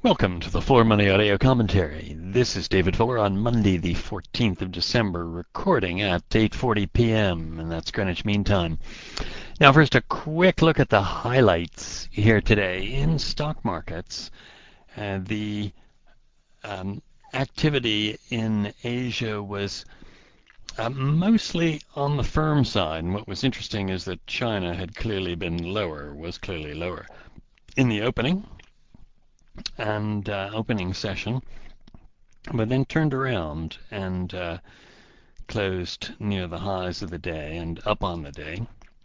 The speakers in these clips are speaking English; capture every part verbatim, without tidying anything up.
Welcome to the Floor Money Audio Commentary. This is David Fuller on Monday, the fourteenth of December, recording at eight forty p m, and that's Greenwich Mean Time. Now, first, a quick look at the highlights here today in stock markets. Uh, the um, activity in Asia was uh, mostly on the firm side, and what was interesting is that China had clearly been lower, was clearly lower in the opening and uh, opening session, but then turned around and uh, closed near the highs of the day and up on the day.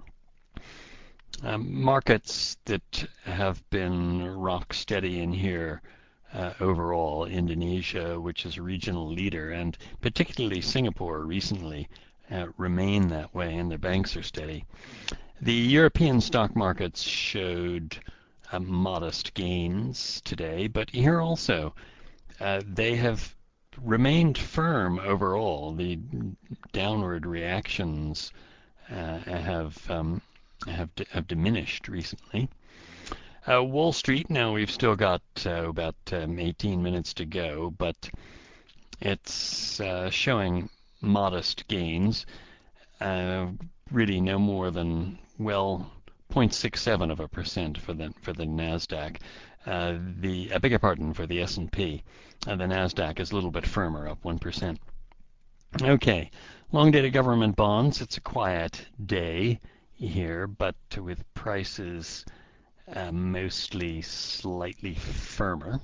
Um, markets that have been rock steady in here uh, overall, Indonesia, which is a regional leader, and particularly Singapore recently uh, remain that way, and their banks are steady. The European stock markets showed Uh, modest gains today, but here also uh, they have remained firm overall. The downward reactions uh, have um, have have diminished recently. Uh, Wall Street, now we've still got uh, about um, eighteen minutes to go, but it's uh, showing modest gains. Uh, really no more than, well, zero point six seven of a percent for the for the Nasdaq. Uh, the I beg your pardon, for the S and P. Uh, the Nasdaq is a little bit firmer, up one percent. Okay, long-dated government bonds. It's a quiet day here, but with prices uh, mostly slightly firmer.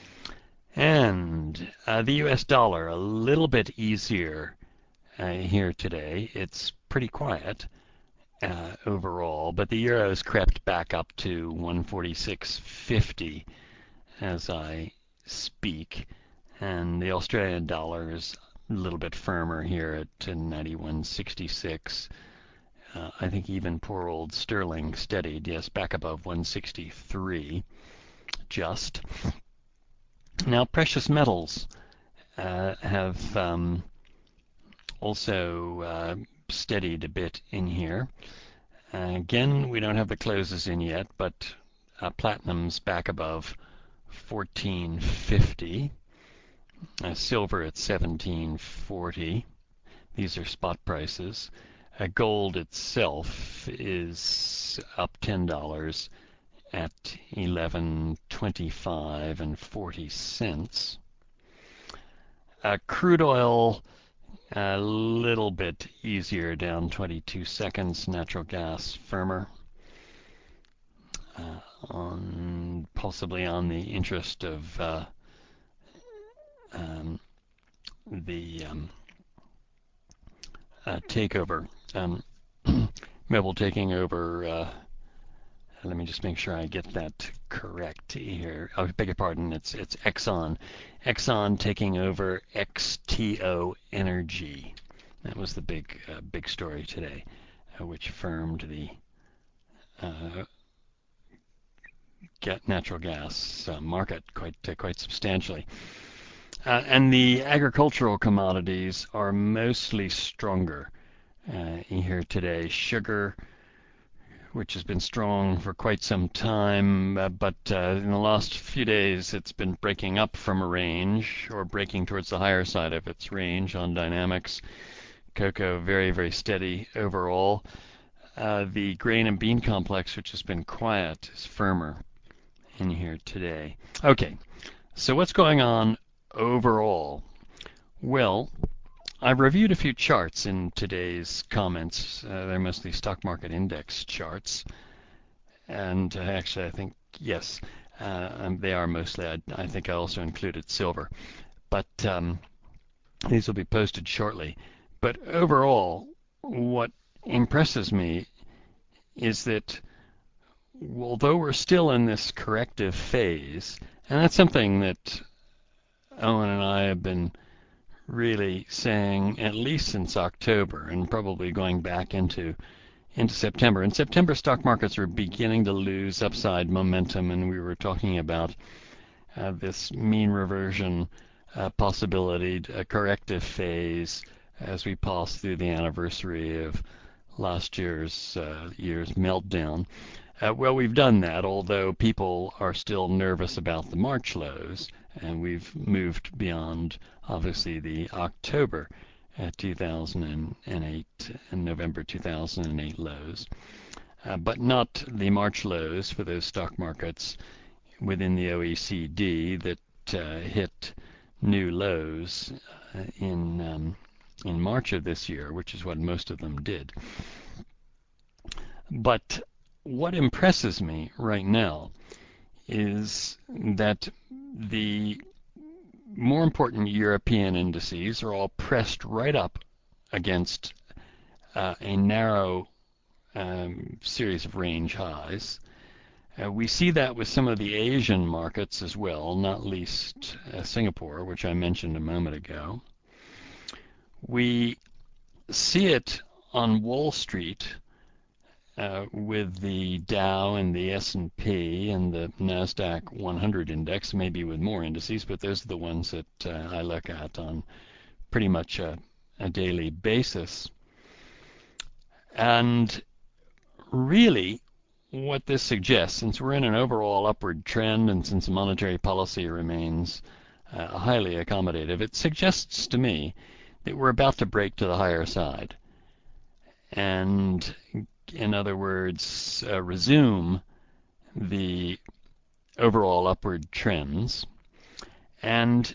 And uh, the U S dollar a little bit easier uh, here today. It's pretty quiet. Uh, overall, but the euro's crept back up to one forty-six fifty as I speak, and the Australian dollar is a little bit firmer here at ninety-one sixty-six. Uh, I think even poor old sterling steadied, yes, back above one sixty-three, just. Now, precious metals uh, have um, also uh, steadied a bit in here. Uh, again, we don't have the closes in yet, but uh, platinum's back above fourteen fifty. Uh, silver at seventeen forty. These are spot prices. Uh, gold itself is up ten dollars at eleven twenty-five and forty cents. Uh, crude oil a little bit easier, down twenty-two seconds. Natural gas firmer, uh, on possibly on the interest of uh, um, the um, uh, takeover, um, Mobil taking over. Uh, let me just make sure I get that correct here. I beg your pardon. It's it's Exxon, Exxon taking over X T O Energy. That was the big uh, big story today, uh, which firmed the uh, get natural gas uh, market quite uh, quite substantially. Uh, and the agricultural commodities are mostly stronger uh, here today. Sugar, which has been strong for quite some time, uh, but uh, in the last few days it's been breaking up from a range, or breaking towards the higher side of its range on dynamics. Cocoa very, very steady overall. Uh, the grain and bean complex, which has been quiet, is firmer in here today. Okay, so what's going on overall? Well, I reviewed a few charts in today's comments. Uh, they're mostly stock market index charts. And uh, actually, I think, yes, uh, they are mostly. I, I think I also included silver. But um, these will be posted shortly. But overall, what impresses me is that although we're still in this corrective phase, and that's something that Owen and I have been really saying at least since October, and probably going back into into September. In September, stock markets were beginning to lose upside momentum, and we were talking about uh, this mean reversion uh, possibility, a corrective phase as we pass through the anniversary of last year's uh, year's meltdown. Uh, well, we've done that, although people are still nervous about the March lows, and we've moved beyond, obviously, the October uh, two thousand eight and November two thousand eight lows, uh, but not the March lows for those stock markets within the O E C D that uh, hit new lows uh, in um, in March of this year, which is what most of them did. But what impresses me right now is that the more important European indices are all pressed right up against uh, a narrow um, series of range highs. Uh, we see that with some of the Asian markets as well, not least uh, Singapore, which I mentioned a moment ago. We see it on Wall Street uh, with the Dow and the S and P and the NASDAQ one hundred index, maybe with more indices, but those are the ones that uh, I look at on pretty much a, a daily basis. And really, what this suggests, since we're in an overall upward trend and since monetary policy remains uh, highly accommodative, it suggests to me that we're about to break to the higher side. And in other words, uh, resume the overall upward trends. And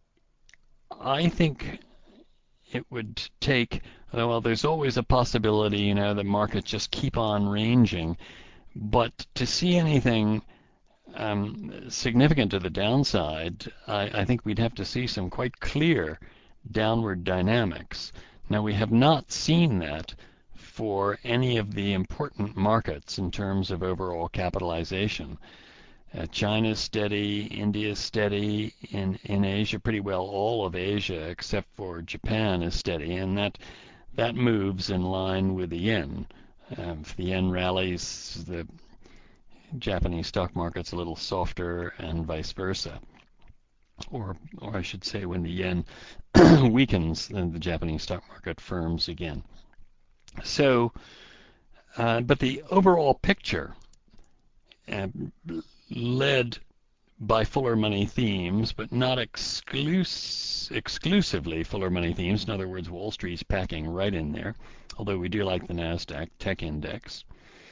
I think it would take, well, there's always a possibility, you know, that markets just keep on ranging. But to see anything um, significant to the downside, I, I think we'd have to see some quite clear downward dynamics. Now, we have not seen that for any of the important markets in terms of overall capitalization. Uh, China's steady, India's steady, in, in Asia pretty well all of Asia except for Japan is steady, and that that moves in line with the yen. Um, if the yen rallies, the Japanese stock market's a little softer and vice versa. Or, or I should say when the yen weakens, then the Japanese stock market firms again. So, uh, but the overall picture, uh, led by Fuller Money themes, but not exclus- exclusively Fuller Money themes. In other words, Wall Street's packing right in there, although we do like the NASDAQ Tech Index.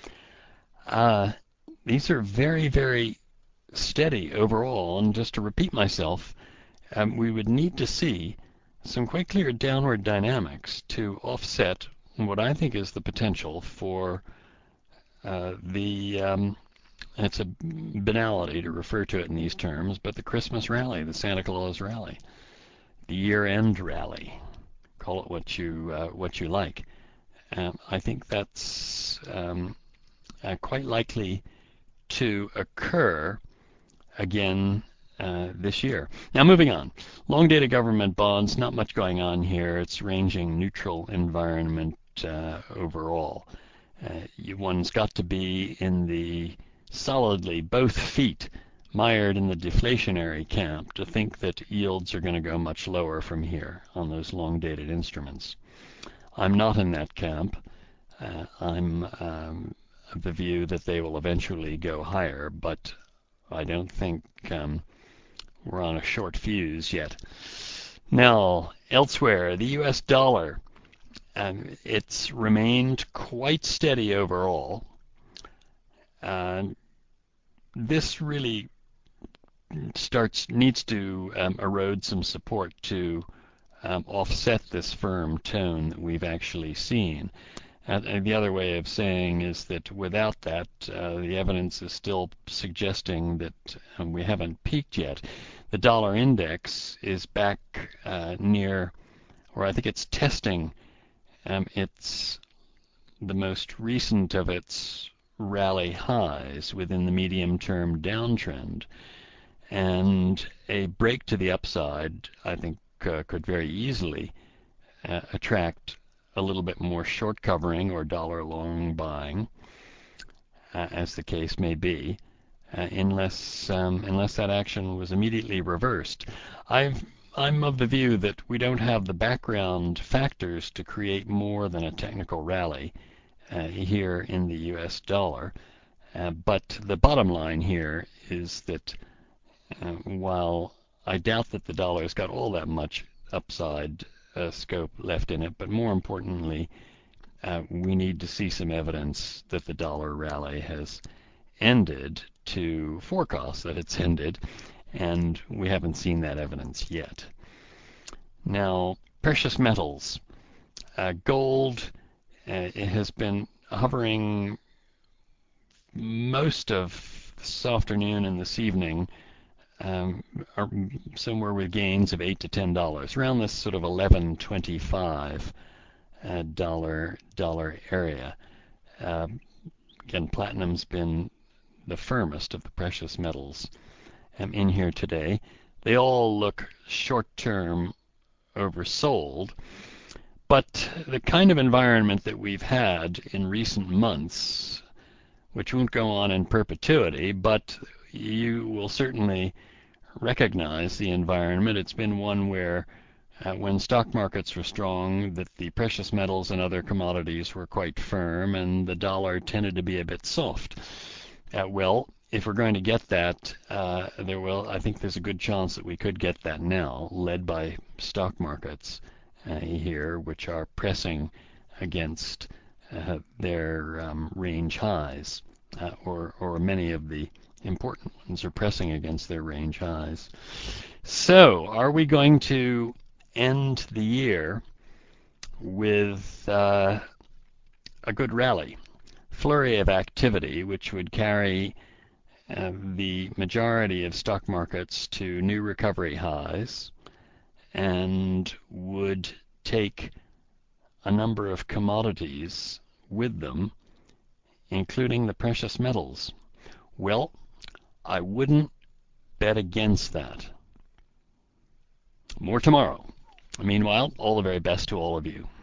Uh, these are very, very steady overall, and just to repeat myself, um, we would need to see some quite clear downward dynamics to offset what I think is the potential for uh, the, um, it's a banality to refer to it in these terms, but the Christmas rally, the Santa Claus rally, the year-end rally, call it what you uh, what you like. Um, I think that's um, uh, quite likely to occur again uh, this year. Now, moving on. Long-dated government bonds, not much going on here. It's ranging neutral environment uh, overall. Uh, you, one's got to be in the solidly both feet mired in the deflationary camp to think that yields are going to go much lower from here on those long-dated instruments. I'm not in that camp. Uh, I'm um, of the view that they will eventually go higher, but I don't think um, we're on a short fuse yet. Now, elsewhere, the U S dollar, um, it's remained quite steady overall. Uh, this really starts needs to um, erode some support to um, offset this firm tone that we've actually seen. And the other way of saying is that without that, uh, the evidence is still suggesting that um, we haven't peaked yet. The dollar index is back uh, near, or I think it's testing um, its the most recent of its rally highs within the medium-term downtrend. And a break to the upside, I think, uh, could very easily uh, attract a little bit more short covering or dollar long buying, uh, as the case may be, uh, unless um, unless that action was immediately reversed. I've, I'm of the view that we don't have the background factors to create more than a technical rally uh, here in the U S dollar. Uh, but the bottom line here is that uh, while I doubt that the dollar's got all that much upside uh, scope left in it, but more importantly, uh, we need to see some evidence that the dollar rally has ended to forecast that it's ended, and we haven't seen that evidence yet. Now, precious metals. Uh, gold uh, it has been hovering most of this afternoon and this evening um, are somewhere with gains of eight to ten dollars, around this sort of eleven twenty-five uh, dollar dollar area. Uh, again, platinum's been the firmest of the precious metals um, in here today. They all look short-term oversold, but the kind of environment that we've had in recent months, which won't go on in perpetuity, but you will certainly recognize the environment. It's been one where uh, when stock markets were strong, that the precious metals and other commodities were quite firm, and the dollar tended to be a bit soft. Uh, well, if we're going to get that, uh, there will. I think there's a good chance that we could get that now, led by stock markets uh, here, which are pressing against uh, their um, range highs, uh, or or many of the important ones are pressing against their range highs. So, are we going to end the year with uh, a good rally, flurry of activity, which would carry uh, the majority of stock markets to new recovery highs and would take a number of commodities with them, including the precious metals? Well, I wouldn't bet against that. More tomorrow. Meanwhile, all the very best to all of you.